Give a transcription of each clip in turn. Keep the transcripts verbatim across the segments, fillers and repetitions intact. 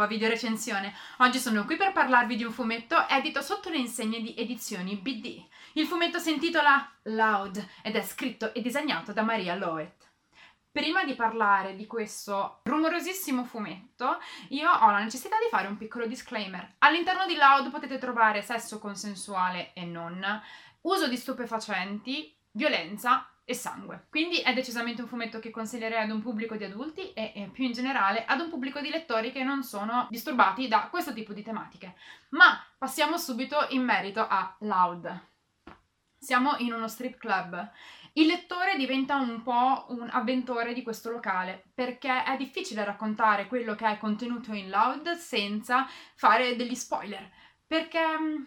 nuova video recensione. Oggi sono qui per parlarvi di un fumetto edito sotto le insegne di Edizioni B D. Il fumetto si intitola Loud ed è scritto e disegnato da Maria Loet. Prima di parlare di questo rumorosissimo fumetto, io ho la necessità di fare un piccolo disclaimer. All'interno di Loud potete trovare sesso consensuale e non, uso di stupefacenti, violenza e sangue. Quindi è decisamente un fumetto che consiglierei ad un pubblico di adulti e, e più in generale ad un pubblico di lettori che non sono disturbati da questo tipo di tematiche. Ma passiamo subito in merito a Loud. Siamo in uno strip club. Il lettore diventa un po' un avventore di questo locale, perché è difficile raccontare quello che è contenuto in Loud senza fare degli spoiler, perché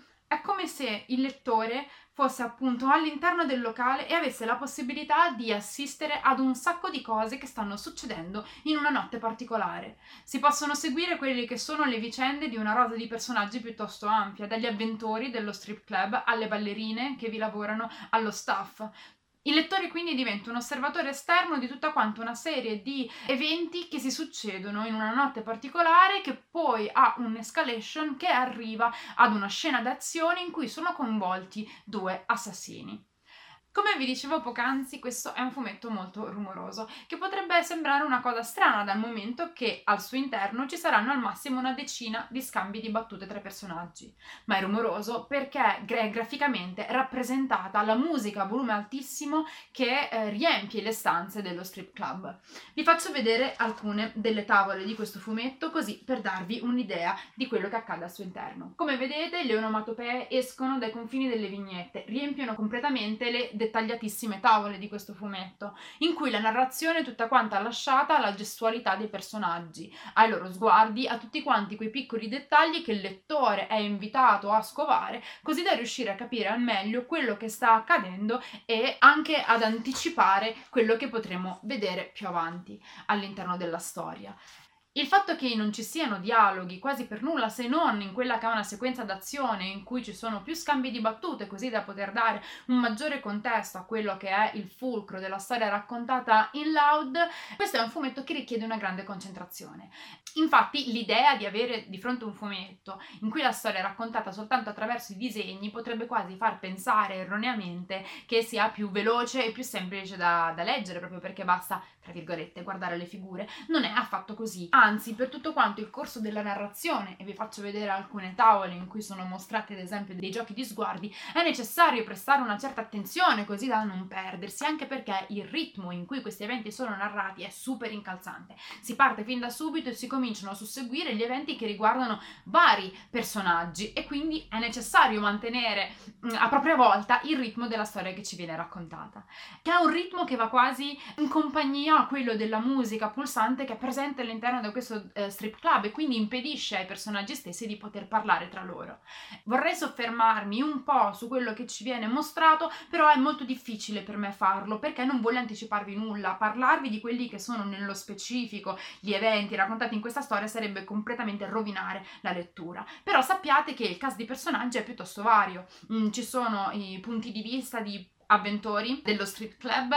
è come se il lettore fosse appunto all'interno del locale e avesse la possibilità di assistere ad un sacco di cose che stanno succedendo in una notte particolare. Si possono seguire quelle che sono le vicende di una rosa di personaggi piuttosto ampia, dagli avventori dello strip club alle ballerine che vi lavorano, allo staff. Il lettore quindi diventa un osservatore esterno di tutta quanta una serie di eventi che si succedono in una notte particolare, che poi ha un'escalation che arriva ad una scena d'azione in cui sono coinvolti due assassini. Come vi dicevo poc'anzi, questo è un fumetto molto rumoroso, che potrebbe sembrare una cosa strana dal momento che al suo interno ci saranno al massimo una decina di scambi di battute tra i personaggi. Ma è rumoroso perché è graficamente rappresentata la musica a volume altissimo che eh, riempie le stanze dello strip club. Vi faccio vedere alcune delle tavole di questo fumetto, così per darvi un'idea di quello che accade al suo interno. Come vedete, le onomatopee escono dai confini delle vignette, riempiono completamente le dettagliatissime tavole di questo fumetto, in cui la narrazione è tutta quanta lasciata alla gestualità dei personaggi, ai loro sguardi, a tutti quanti quei piccoli dettagli che il lettore è invitato a scovare, così da riuscire a capire al meglio quello che sta accadendo e anche ad anticipare quello che potremo vedere più avanti all'interno della storia. Il fatto che non ci siano dialoghi quasi per nulla, se non in quella che è una sequenza d'azione in cui ci sono più scambi di battute, così da poter dare un maggiore contesto a quello che è il fulcro della storia raccontata in Loud, questo è un fumetto che richiede una grande concentrazione. Infatti l'idea di avere di fronte un fumetto in cui la storia è raccontata soltanto attraverso i disegni potrebbe quasi far pensare erroneamente che sia più veloce e più semplice da, da leggere, proprio perché basta, tra virgolette, guardare le figure. Non è affatto così. Anzi, per tutto quanto il corso della narrazione, e vi faccio vedere alcune tavole in cui sono mostrati ad esempio dei giochi di sguardi, è necessario prestare una certa attenzione così da non perdersi, anche perché il ritmo in cui questi eventi sono narrati è super incalzante. Si parte fin da subito e si cominciano a susseguire gli eventi che riguardano vari personaggi e quindi è necessario mantenere a propria volta il ritmo della storia che ci viene raccontata, che ha un ritmo che va quasi in compagnia a quello della musica pulsante che è presente all'interno di questo eh, strip club e quindi impedisce ai personaggi stessi di poter parlare tra loro. Vorrei soffermarmi un po' su quello che ci viene mostrato, però è molto difficile per me farlo perché non voglio anticiparvi nulla. Parlarvi di quelli che sono nello specifico gli eventi raccontati in questa storia sarebbe completamente rovinare la lettura. Però sappiate che il cast di personaggi è piuttosto vario. Mm, ci sono i punti di vista di avventori dello strip club,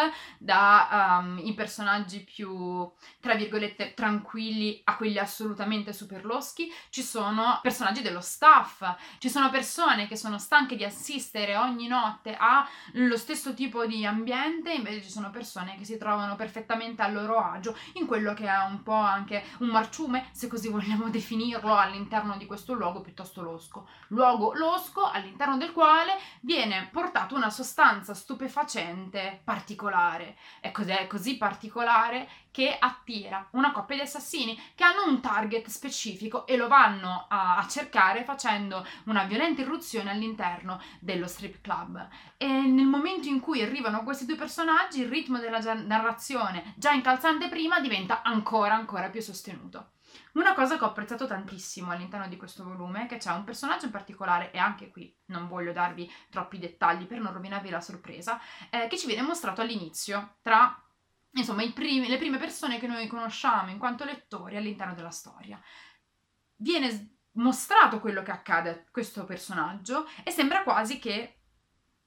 da um, i personaggi più, tra virgolette, tranquilli a quelli assolutamente super loschi. Ci sono personaggi dello staff, ci sono persone che sono stanche di assistere ogni notte allo stesso tipo di ambiente, invece ci sono persone che si trovano perfettamente a loro agio in quello che è un po' anche un marciume, se così vogliamo definirlo, all'interno di questo luogo piuttosto losco. Luogo losco all'interno del quale viene portata una sostanza stupefacente particolare. E cos'è così particolare che attira una coppia di assassini che hanno un target specifico e lo vanno a, a cercare facendo una violenta irruzione all'interno dello strip club. E nel momento in cui arrivano questi due personaggi, il ritmo della narrazione, già incalzante prima, diventa ancora ancora più sostenuto. Una cosa che ho apprezzato tantissimo all'interno di questo volume è che c'è un personaggio in particolare, e anche qui non voglio darvi troppi dettagli per non rovinarvi la sorpresa, eh, che ci viene mostrato all'inizio tra, insomma, i primi, le prime persone che noi conosciamo in quanto lettori all'interno della storia. Viene mostrato quello che accade a questo personaggio e sembra quasi che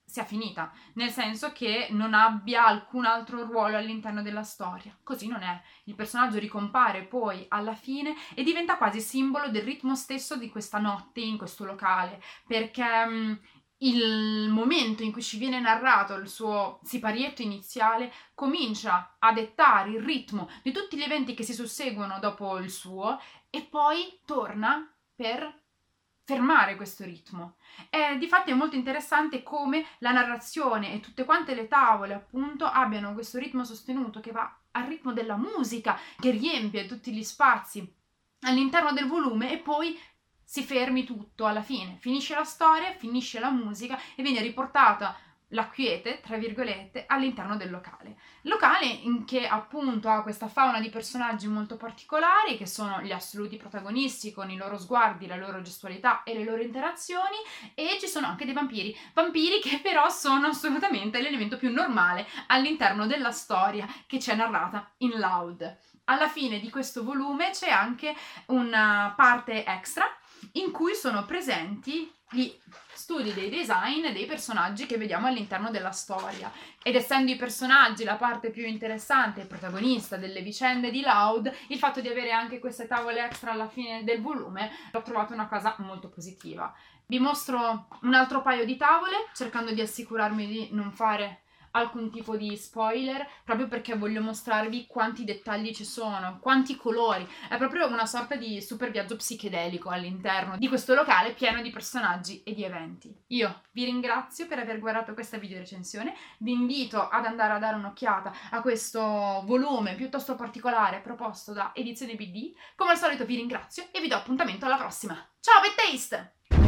sia finita, nel senso che non abbia alcun altro ruolo all'interno della storia. Così non è. Il personaggio ricompare poi alla fine e diventa quasi simbolo del ritmo stesso di questa notte in questo locale, perché mh, il momento in cui ci viene narrato il suo siparietto iniziale comincia a dettare il ritmo di tutti gli eventi che si susseguono dopo il suo e poi torna per fermare questo ritmo. E difatti è molto interessante come la narrazione e tutte quante le tavole appunto abbiano questo ritmo sostenuto che va al ritmo della musica, che riempie tutti gli spazi all'interno del volume e poi si fermi tutto alla fine. Finisce la storia, finisce la musica e viene riportata la quiete, tra virgolette, all'interno del locale. Locale in che appunto ha questa fauna di personaggi molto particolari, che sono gli assoluti protagonisti con i loro sguardi, la loro gestualità e le loro interazioni, e ci sono anche dei vampiri. Vampiri che però sono assolutamente l'elemento più normale all'interno della storia che c'è narrata in Loud. Alla fine di questo volume c'è anche una parte extra in cui sono presenti gli studi dei design dei personaggi che vediamo all'interno della storia. Ed essendo i personaggi la parte più interessante e protagonista delle vicende di Loud, il fatto di avere anche queste tavole extra alla fine del volume l'ho trovato una cosa molto positiva. Vi mostro un altro paio di tavole, cercando di assicurarmi di non fare alcun tipo di spoiler, proprio perché voglio mostrarvi quanti dettagli ci sono, quanti colori. È proprio una sorta di super viaggio psichedelico all'interno di questo locale pieno di personaggi e di eventi. Io vi ringrazio per aver guardato questa video recensione, vi invito ad andare a dare un'occhiata a questo volume piuttosto particolare proposto da Edizioni B D. Come al solito vi ringrazio e vi do appuntamento alla prossima. Ciao Bad Taste!